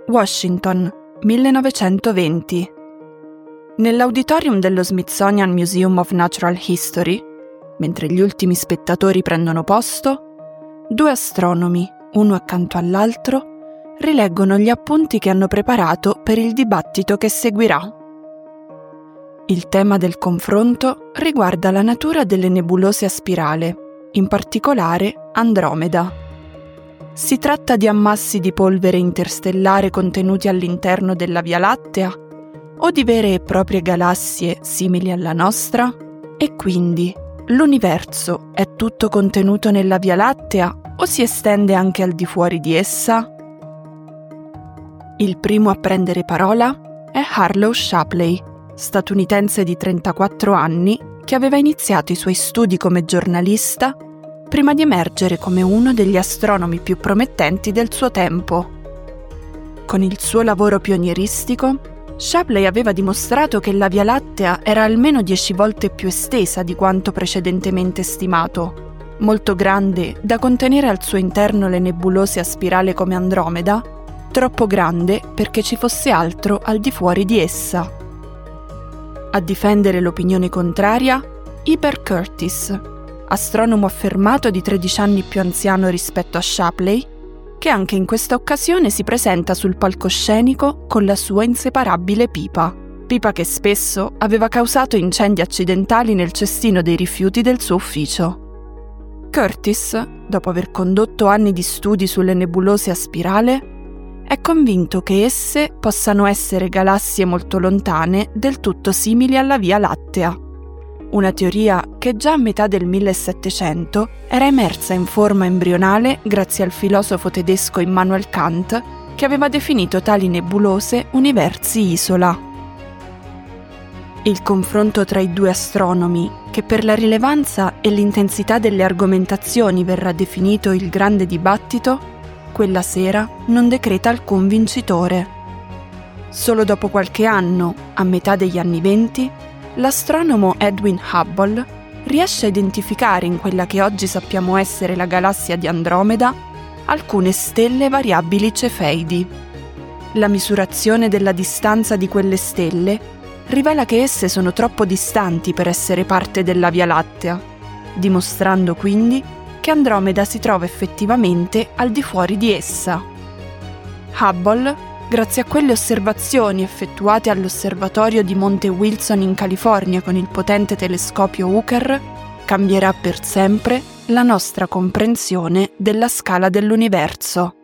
Washington, 1920. Nell'auditorium dello Smithsonian Museum of Natural History, mentre gli ultimi spettatori prendono posto, 2 astronomi, uno accanto all'altro, rileggono gli appunti che hanno preparato per il dibattito che seguirà. Il tema del confronto riguarda la natura delle nebulose a spirale, in particolare Andromeda. Si tratta di ammassi di polvere interstellare contenuti all'interno della Via Lattea o di vere e proprie galassie simili alla nostra? E quindi l'universo è tutto contenuto nella Via Lattea o si estende anche al di fuori di essa? Il primo a prendere parola è Harlow Shapley, statunitense di 34 anni che aveva iniziato i suoi studi come giornalista prima di emergere come uno degli astronomi più promettenti del suo tempo. Con il suo lavoro pionieristico, Shapley aveva dimostrato che la Via Lattea era almeno 10 volte più estesa di quanto precedentemente stimato, molto grande da contenere al suo interno le nebulose a spirale come Andromeda, troppo grande perché ci fosse altro al di fuori di essa. A difendere l'opinione contraria, Heber Curtis, astronomo affermato di 13 anni più anziano rispetto a Shapley, che anche in questa occasione si presenta sul palcoscenico con la sua inseparabile pipa che spesso aveva causato incendi accidentali nel cestino dei rifiuti del suo ufficio. Curtis, dopo aver condotto anni di studi sulle nebulose a spirale, è convinto che esse possano essere galassie molto lontane del tutto simili alla Via Lattea. Una teoria che già a metà del 1700 era emersa in forma embrionale grazie al filosofo tedesco Immanuel Kant, che aveva definito tali nebulose universi isola. Il confronto tra i 2 astronomi, che per la rilevanza e l'intensità delle argomentazioni verrà definito il grande dibattito, quella sera non decreta alcun vincitore. Solo dopo qualche anno, a metà degli anni 20, l'astronomo Edwin Hubble riesce a identificare in quella che oggi sappiamo essere la galassia di Andromeda alcune stelle variabili cefeidi. La misurazione della distanza di quelle stelle rivela che esse sono troppo distanti per essere parte della Via Lattea, dimostrando quindi che Andromeda si trova effettivamente al di fuori di essa. Hubble, grazie a quelle osservazioni effettuate all'osservatorio di Monte Wilson in California con il potente telescopio Hooker, cambierà per sempre la nostra comprensione della scala dell'universo.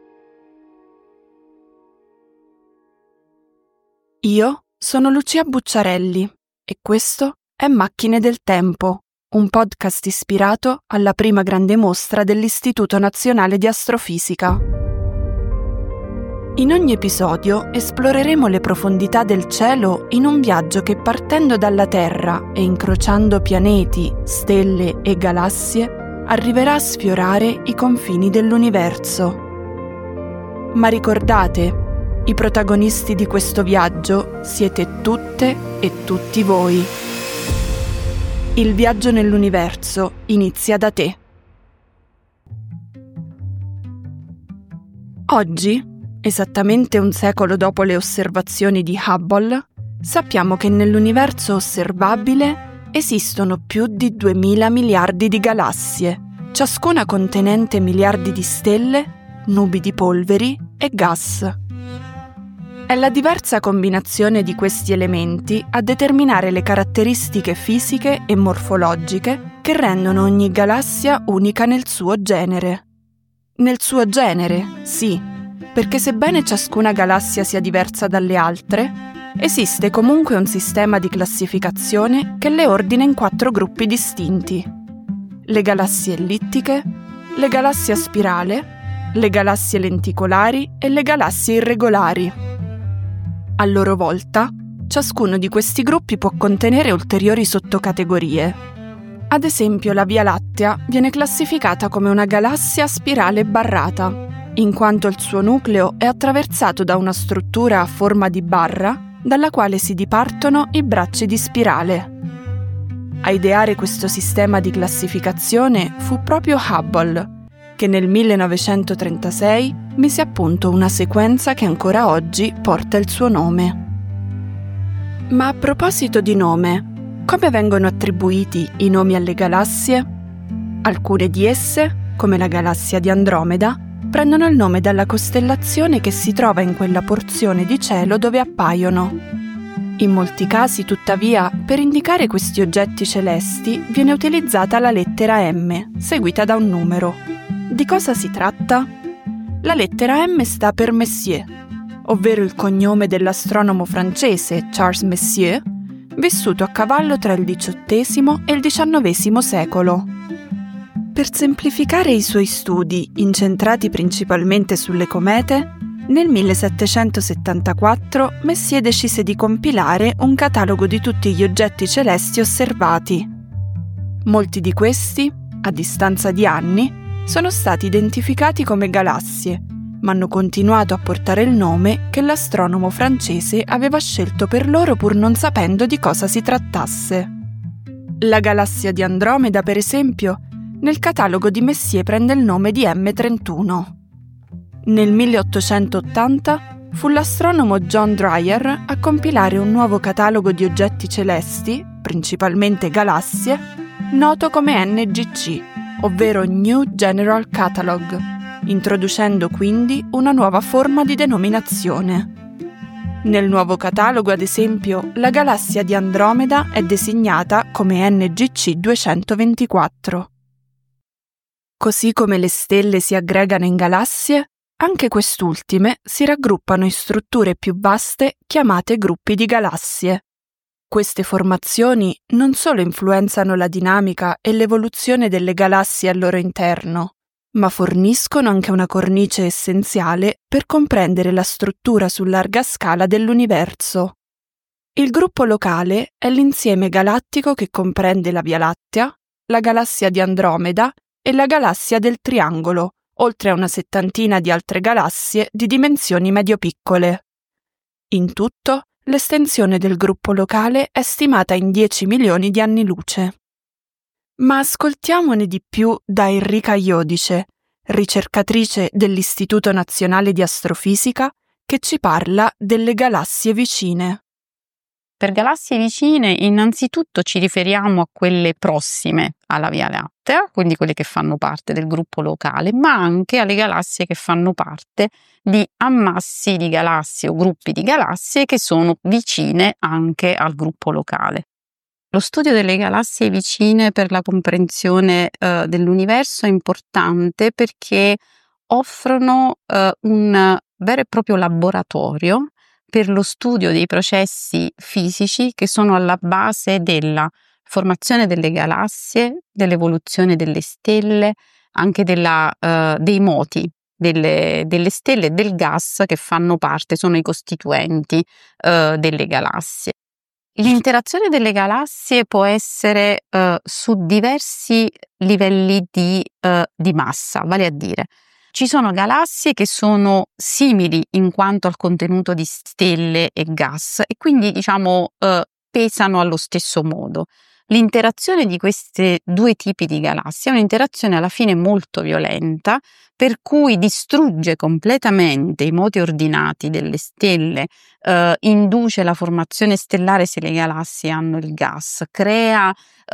Io sono Lucia Bucciarelli e questo è Macchine del Tempo, un podcast ispirato alla prima grande mostra dell'Istituto Nazionale di Astrofisica. In ogni episodio esploreremo le profondità del cielo in un viaggio che, partendo dalla Terra e incrociando pianeti, stelle e galassie, arriverà a sfiorare i confini dell'universo. Ma ricordate, i protagonisti di questo viaggio siete tutte e tutti voi. Il viaggio nell'universo inizia da te. Oggi, esattamente un secolo dopo le osservazioni di Hubble, sappiamo che nell'universo osservabile esistono più di 2000 miliardi di galassie, ciascuna contenente miliardi di stelle, nubi di polveri e gas. È la diversa combinazione di questi elementi a determinare le caratteristiche fisiche e morfologiche che rendono ogni galassia unica nel suo genere. Nel suo genere, sì, perché sebbene ciascuna galassia sia diversa dalle altre, esiste comunque un sistema di classificazione che le ordina in 4 gruppi distinti: le galassie ellittiche, le galassie a spirale, le galassie lenticolari e le galassie irregolari. A loro volta, ciascuno di questi gruppi può contenere ulteriori sottocategorie. Ad esempio, la Via Lattea viene classificata come una galassia a spirale barrata, in quanto il suo nucleo è attraversato da una struttura a forma di barra dalla quale si dipartono i bracci di spirale. A ideare questo sistema di classificazione fu proprio Hubble, che nel 1936 mise a punto una sequenza che ancora oggi porta il suo nome. Ma a proposito di nome, come vengono attribuiti i nomi alle galassie? Alcune di esse, come la galassia di Andromeda, prendono il nome dalla costellazione che si trova in quella porzione di cielo dove appaiono. In molti casi, tuttavia, per indicare questi oggetti celesti viene utilizzata la lettera M, seguita da un numero. Di cosa si tratta? La lettera M sta per Messier, ovvero il cognome dell'astronomo francese Charles Messier, vissuto a cavallo tra il XVIII e il XIX secolo. Per semplificare i suoi studi, incentrati principalmente sulle comete, nel 1774 Messier decise di compilare un catalogo di tutti gli oggetti celesti osservati. Molti di questi, a distanza di anni, sono stati identificati come galassie, ma hanno continuato a portare il nome che l'astronomo francese aveva scelto per loro pur non sapendo di cosa si trattasse. La galassia di Andromeda, per esempio, nel catalogo di Messier prende il nome di M31. Nel 1880 fu l'astronomo John Dreyer a compilare un nuovo catalogo di oggetti celesti, principalmente galassie, noto come NGC, ovvero New General Catalog, introducendo quindi una nuova forma di denominazione. Nel nuovo catalogo, ad esempio, la galassia di Andromeda è designata come NGC 224. Così come le stelle si aggregano in galassie, anche quest'ultime si raggruppano in strutture più vaste chiamate gruppi di galassie. Queste formazioni non solo influenzano la dinamica e l'evoluzione delle galassie al loro interno, ma forniscono anche una cornice essenziale per comprendere la struttura su larga scala dell'universo. Il gruppo locale è l'insieme galattico che comprende la Via Lattea, la galassia di Andromeda e la galassia del Triangolo, oltre a una settantina di altre galassie di dimensioni medio-piccole. In tutto, l'estensione del gruppo locale è stimata in 10 milioni di anni luce. Ma ascoltiamone di più da Enrica Iodice, ricercatrice dell'Istituto Nazionale di Astrofisica, che ci parla delle galassie vicine. Per galassie vicine, innanzitutto ci riferiamo a quelle prossime alla Via Lattea, quindi quelle che fanno parte del gruppo locale, ma anche alle galassie che fanno parte di ammassi di galassie o gruppi di galassie che sono vicine anche al gruppo locale. Lo studio delle galassie vicine per la comprensione dell'universo è importante perché offrono un vero e proprio laboratorio per lo studio dei processi fisici che sono alla base della formazione delle galassie, dell'evoluzione delle stelle, anche dei moti delle stelle e del gas che fanno parte, sono i costituenti delle galassie. L'interazione delle galassie può essere su diversi livelli di massa, vale a dire ci sono galassie che sono simili in quanto al contenuto di stelle e gas e quindi pesano allo stesso modo. L'interazione di questi due tipi di galassie è un'interazione alla fine molto violenta, per cui distrugge completamente i moti ordinati delle stelle, induce la formazione stellare se le galassie hanno il gas, crea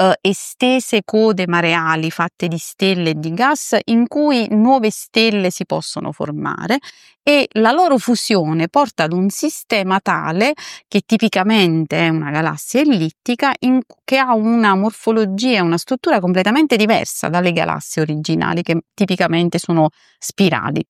estese code mareali fatte di stelle e di gas in cui nuove stelle si possono formare e la loro fusione porta ad un sistema tale che tipicamente è una galassia ellittica che ha una morfologia e una struttura completamente diversa dalle galassie originali che tipicamente sono spirali.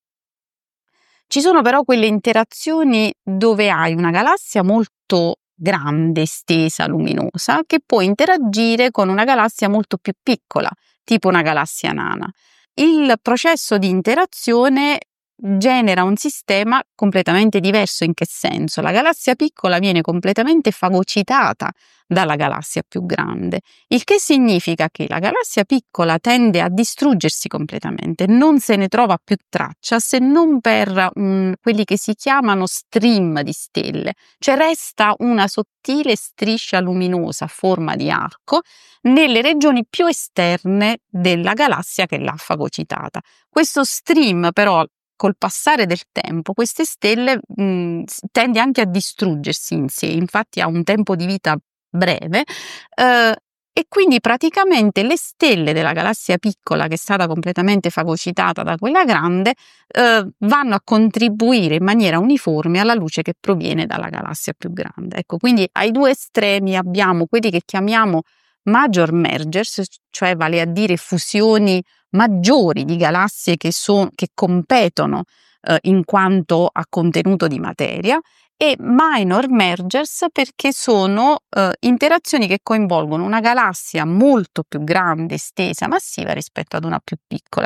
Ci sono però quelle interazioni dove hai una galassia molto grande, estesa, luminosa, che può interagire con una galassia molto più piccola, tipo una galassia nana. Il processo di interazione genera un sistema completamente diverso. In che senso? La galassia piccola viene completamente fagocitata dalla galassia più grande, il che significa che la galassia piccola tende a distruggersi completamente, non se ne trova più traccia se non per quelli che si chiamano stream di stelle, cioè resta una sottile striscia luminosa a forma di arco nelle regioni più esterne della galassia che l'ha fagocitata. Questo stream però, col passare del tempo, queste stelle tende anche a distruggersi in sé, infatti ha un tempo di vita breve, e quindi praticamente le stelle della galassia piccola, che è stata completamente fagocitata da quella grande, vanno a contribuire in maniera uniforme alla luce che proviene dalla galassia più grande. Ecco, quindi ai due estremi abbiamo quelli che chiamiamo major mergers, cioè vale a dire fusioni maggiori di galassie che competono in quanto a contenuto di materia, e minor mergers perché sono interazioni che coinvolgono una galassia molto più grande, estesa, massiva rispetto ad una più piccola.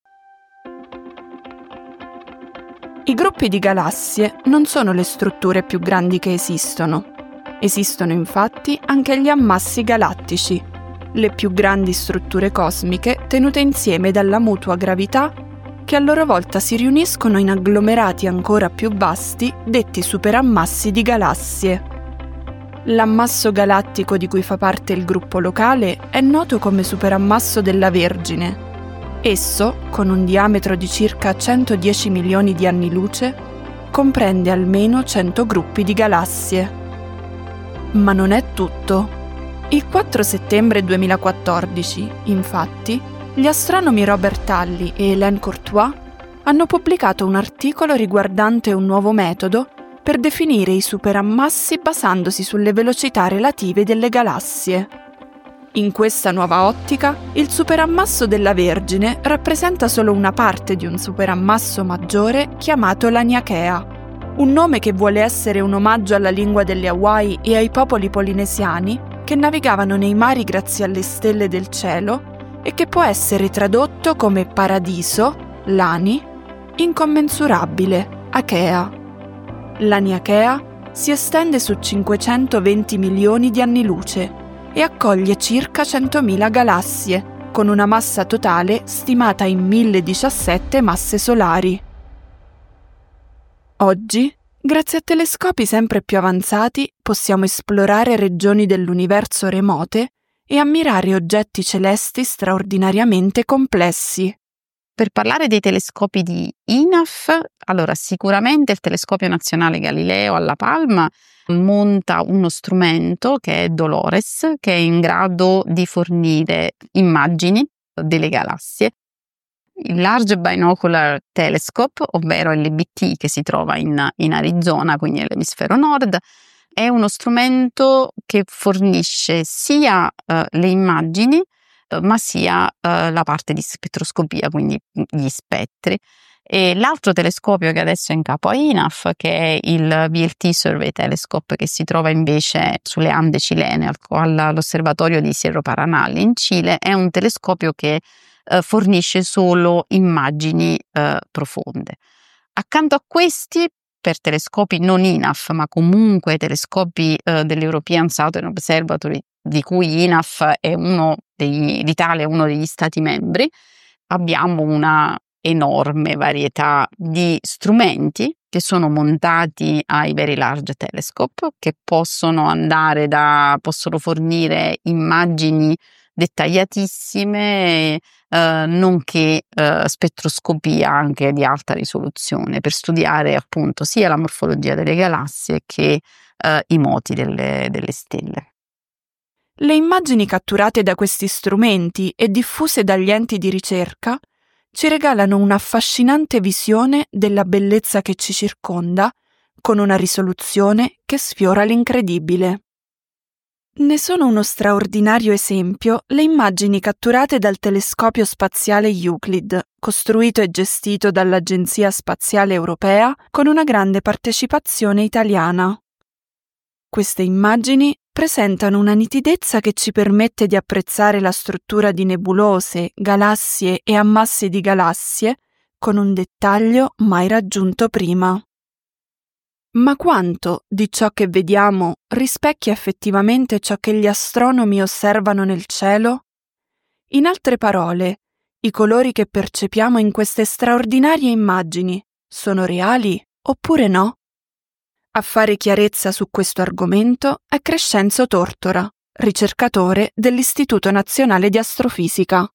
I gruppi di galassie non sono le strutture più grandi che esistono. Esistono infatti anche gli ammassi galattici, le più grandi strutture cosmiche tenute insieme dalla mutua gravità, che a loro volta si riuniscono in agglomerati ancora più vasti detti superammassi di galassie. L'ammasso galattico di cui fa parte il gruppo locale è noto come superammasso della Vergine. Esso, con un diametro di circa 110 milioni di anni luce, comprende almeno 100 gruppi di galassie. Ma non è tutto. Il 4 settembre 2014, infatti, gli astronomi Robert Halley e Hélène Courtois hanno pubblicato un articolo riguardante un nuovo metodo per definire i superammassi basandosi sulle velocità relative delle galassie. In questa nuova ottica, il superammasso della Vergine rappresenta solo una parte di un superammasso maggiore chiamato Laniakea, un nome che vuole essere un omaggio alla lingua delle Hawaii e ai popoli polinesiani che navigavano nei mari grazie alle stelle del cielo e che può essere tradotto come paradiso, Lani, incommensurabile, Akea. Laniakea si estende su 520 milioni di anni luce e accoglie circa 100.000 galassie, con una massa totale stimata in 1017 masse solari. Oggi, grazie a telescopi sempre più avanzati, possiamo esplorare regioni dell'universo remote e ammirare oggetti celesti straordinariamente complessi. Per parlare dei telescopi di INAF, allora sicuramente il Telescopio Nazionale Galileo alla Palma monta uno strumento che è Dolores, che è in grado di fornire immagini delle galassie. Il Large Binocular Telescope, ovvero LBT, che si trova in Arizona, quindi nell'emisfero nord, è uno strumento che fornisce sia le immagini, ma sia la parte di spettroscopia, quindi gli spettri. E l'altro telescopio che adesso è in capo a INAF, che è il VLT Survey Telescope, che si trova invece sulle Ande cilene all'osservatorio di Cerro Paranal in Cile, è un telescopio che fornisce solo immagini profonde. Accanto a questi, per telescopi non INAF, ma comunque telescopi dell'European Southern Observatory, di cui INAF è l'Italia è uno degli stati membri, abbiamo una enorme varietà di strumenti che sono montati ai Very Large Telescope, che possono fornire immagini dettagliatissime, nonché spettroscopia anche di alta risoluzione per studiare appunto sia la morfologia delle galassie che i moti delle stelle. Le immagini catturate da questi strumenti e diffuse dagli enti di ricerca ci regalano un'affascinante visione della bellezza che ci circonda, con una risoluzione che sfiora l'incredibile. Ne sono uno straordinario esempio le immagini catturate dal telescopio spaziale Euclid, costruito e gestito dall'Agenzia Spaziale Europea con una grande partecipazione italiana. Queste immagini presentano una nitidezza che ci permette di apprezzare la struttura di nebulose, galassie e ammassi di galassie con un dettaglio mai raggiunto prima. Ma quanto di ciò che vediamo rispecchia effettivamente ciò che gli astronomi osservano nel cielo? In altre parole, i colori che percepiamo in queste straordinarie immagini sono reali oppure no? A fare chiarezza su questo argomento è Crescenzo Tortora, ricercatore dell'Istituto Nazionale di Astrofisica.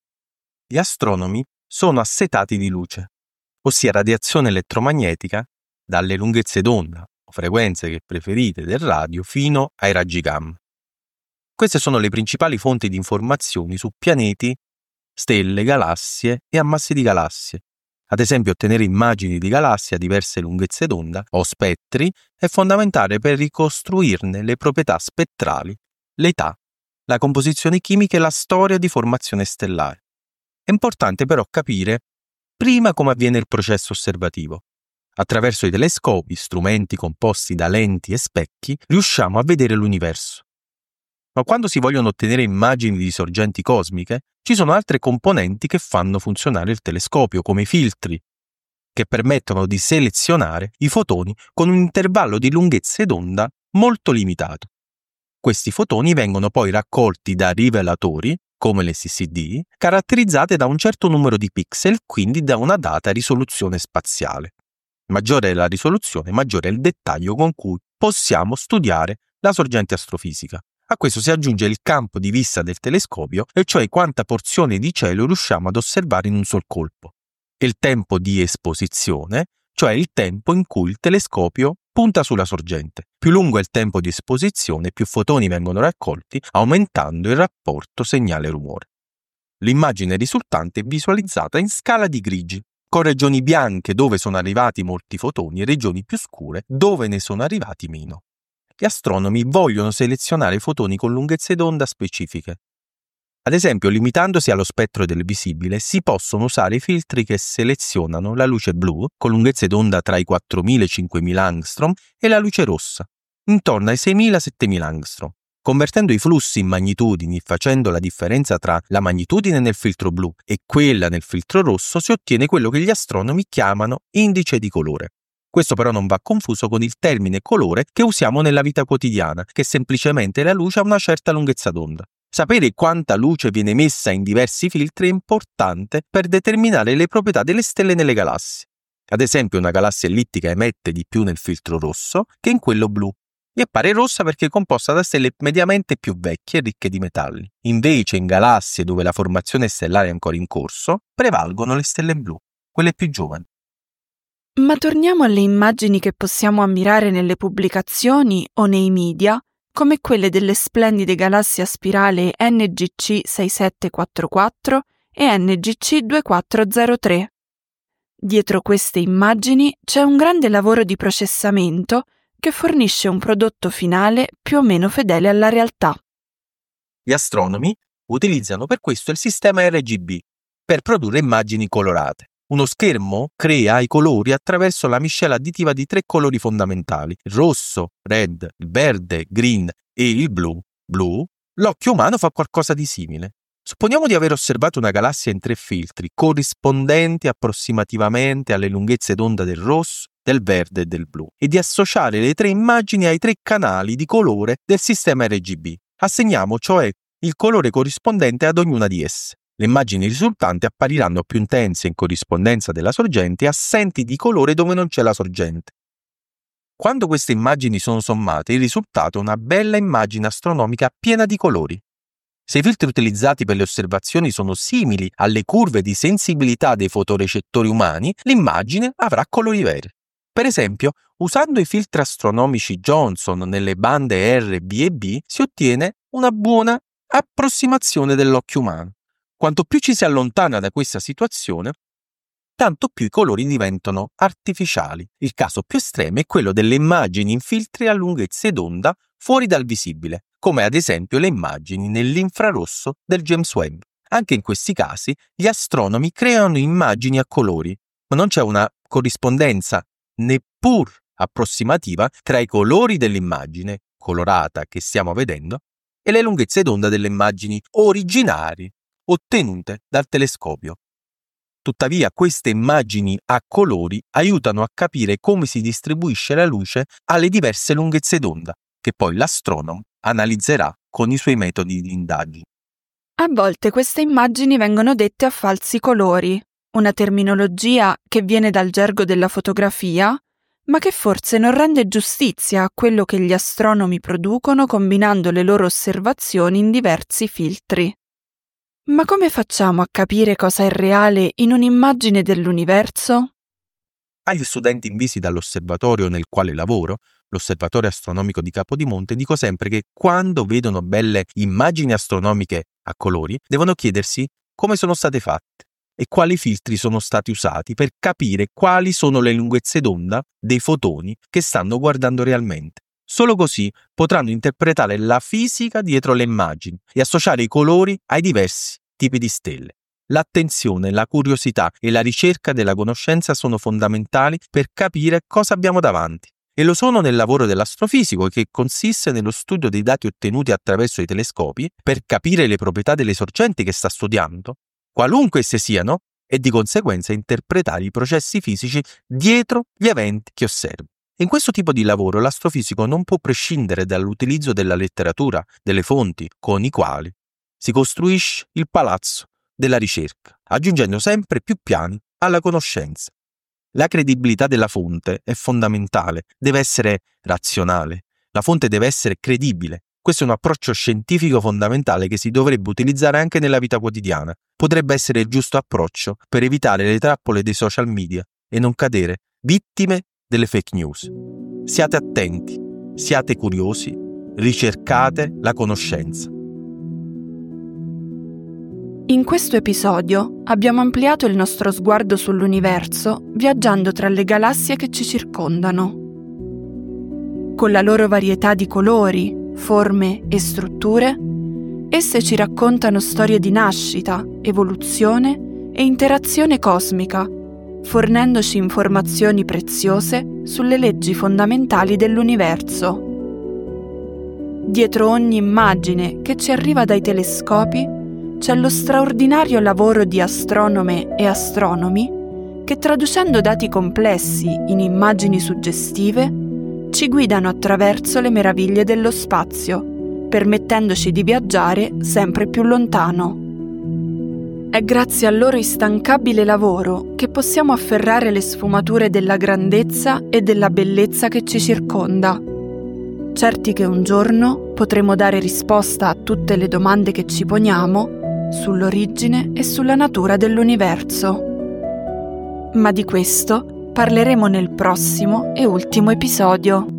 Gli astronomi sono assetati di luce, ossia radiazione elettromagnetica, dalle lunghezze d'onda o frequenze che preferite del radio fino ai raggi gamma. Queste sono le principali fonti di informazioni su pianeti, stelle, galassie e ammassi di galassie. Ad esempio, ottenere immagini di galassie a diverse lunghezze d'onda o spettri è fondamentale per ricostruirne le proprietà spettrali, l'età, la composizione chimica e la storia di formazione stellare. È importante però capire prima come avviene il processo osservativo. Attraverso i telescopi, strumenti composti da lenti e specchi, riusciamo a vedere l'universo. Ma quando si vogliono ottenere immagini di sorgenti cosmiche, ci sono altre componenti che fanno funzionare il telescopio, come i filtri, che permettono di selezionare i fotoni con un intervallo di lunghezze d'onda molto limitato. Questi fotoni vengono poi raccolti da rivelatori, come le CCD, caratterizzate da un certo numero di pixel, quindi da una data risoluzione spaziale. Maggiore è la risoluzione, maggiore è il dettaglio con cui possiamo studiare la sorgente astrofisica. A questo si aggiunge il campo di vista del telescopio, e cioè quanta porzione di cielo riusciamo ad osservare in un sol colpo. E il tempo di esposizione, cioè il tempo in cui il telescopio punta sulla sorgente. Più lungo è il tempo di esposizione, più fotoni vengono raccolti, aumentando il rapporto segnale-rumore. L'immagine risultante è visualizzata in scala di grigi, con regioni bianche dove sono arrivati molti fotoni e regioni più scure dove ne sono arrivati meno. Gli astronomi vogliono selezionare fotoni con lunghezze d'onda specifiche. Ad esempio, limitandosi allo spettro del visibile, si possono usare i filtri che selezionano la luce blu, con lunghezze d'onda tra i 4.000 e i 5.000 angstrom, e la luce rossa, intorno ai 6.000-7.000 angstrom. Convertendo i flussi in magnitudini e facendo la differenza tra la magnitudine nel filtro blu e quella nel filtro rosso, si ottiene quello che gli astronomi chiamano indice di colore. Questo però non va confuso con il termine colore che usiamo nella vita quotidiana, che è semplicemente la luce a una certa lunghezza d'onda. Sapere quanta luce viene messa in diversi filtri è importante per determinare le proprietà delle stelle nelle galassie. Ad esempio, una galassia ellittica emette di più nel filtro rosso che in quello blu, e appare rossa perché è composta da stelle mediamente più vecchie e ricche di metalli. Invece, in galassie dove la formazione stellare è ancora in corso, prevalgono le stelle blu, quelle più giovani. Ma torniamo alle immagini che possiamo ammirare nelle pubblicazioni o nei media, come quelle delle splendide galassie a spirale NGC 6744 e NGC 2403. Dietro queste immagini c'è un grande lavoro di processamento che fornisce un prodotto finale più o meno fedele alla realtà. Gli astronomi utilizzano per questo il sistema RGB per produrre immagini colorate. Uno schermo crea i colori attraverso la miscela additiva di 3 colori fondamentali: il rosso, red, il verde, green e il blu. L'occhio umano fa qualcosa di simile. Supponiamo di aver osservato una galassia in 3 filtri, corrispondenti approssimativamente alle lunghezze d'onda del rosso, del verde e del blu, e di associare le 3 immagini ai 3 canali di colore del sistema RGB. Assegniamo cioè il colore corrispondente ad ognuna di esse. Le immagini risultanti appariranno più intense in corrispondenza della sorgente e assenti di colore dove non c'è la sorgente. Quando queste immagini sono sommate, il risultato è una bella immagine astronomica piena di colori. Se i filtri utilizzati per le osservazioni sono simili alle curve di sensibilità dei fotorecettori umani, l'immagine avrà colori veri. Per esempio, usando i filtri astronomici Johnson nelle bande R, B e B, si ottiene una buona approssimazione dell'occhio umano. Quanto più ci si allontana da questa situazione, tanto più i colori diventano artificiali. Il caso più estremo è quello delle immagini in filtri a lunghezze d'onda fuori dal visibile, come ad esempio le immagini nell'infrarosso del James Webb. Anche in questi casi gli astronomi creano immagini a colori, ma non c'è una corrispondenza neppur approssimativa tra i colori dell'immagine colorata che stiamo vedendo e le lunghezze d'onda delle immagini originali ottenute dal telescopio. Tuttavia, queste immagini a colori aiutano a capire come si distribuisce la luce alle diverse lunghezze d'onda, che poi l'astronomo analizzerà con i suoi metodi di indagine. A volte queste immagini vengono dette a falsi colori, una terminologia che viene dal gergo della fotografia, ma che forse non rende giustizia a quello che gli astronomi producono combinando le loro osservazioni in diversi filtri. Ma come facciamo a capire cosa è reale in un'immagine dell'universo? Agli studenti in visita all'osservatorio nel quale lavoro, l'Osservatorio Astronomico di Capodimonte, dico sempre che quando vedono belle immagini astronomiche a colori, devono chiedersi come sono state fatte e quali filtri sono stati usati per capire quali sono le lunghezze d'onda dei fotoni che stanno guardando realmente. Solo così potranno interpretare la fisica dietro le immagini e associare i colori ai diversi tipi di stelle. L'attenzione, la curiosità e la ricerca della conoscenza sono fondamentali per capire cosa abbiamo davanti. E lo sono nel lavoro dell'astrofisico, che consiste nello studio dei dati ottenuti attraverso i telescopi per capire le proprietà delle sorgenti che sta studiando, qualunque esse siano, e di conseguenza interpretare i processi fisici dietro gli eventi che osserva. In questo tipo di lavoro l'astrofisico non può prescindere dall'utilizzo della letteratura, delle fonti con i quali si costruisce il palazzo della ricerca, aggiungendo sempre più piani alla conoscenza. La credibilità della fonte è fondamentale, deve essere razionale, la fonte deve essere credibile. Questo è un approccio scientifico fondamentale che si dovrebbe utilizzare anche nella vita quotidiana. Potrebbe essere il giusto approccio per evitare le trappole dei social media e non cadere vittime delle fake news. Siate attenti, siate curiosi, ricercate la conoscenza. In questo episodio abbiamo ampliato il nostro sguardo sull'universo viaggiando tra le galassie che ci circondano. Con la loro varietà di colori, forme e strutture, esse ci raccontano storie di nascita, evoluzione e interazione cosmica, fornendoci informazioni preziose sulle leggi fondamentali dell'universo. Dietro ogni immagine che ci arriva dai telescopi c'è lo straordinario lavoro di astronome e astronomi che, traducendo dati complessi in immagini suggestive, ci guidano attraverso le meraviglie dello spazio, permettendoci di viaggiare sempre più lontano. È grazie al loro instancabile lavoro che possiamo afferrare le sfumature della grandezza e della bellezza che ci circonda, certi che un giorno potremo dare risposta a tutte le domande che ci poniamo sull'origine e sulla natura dell'universo. Ma di questo parleremo nel prossimo e ultimo episodio.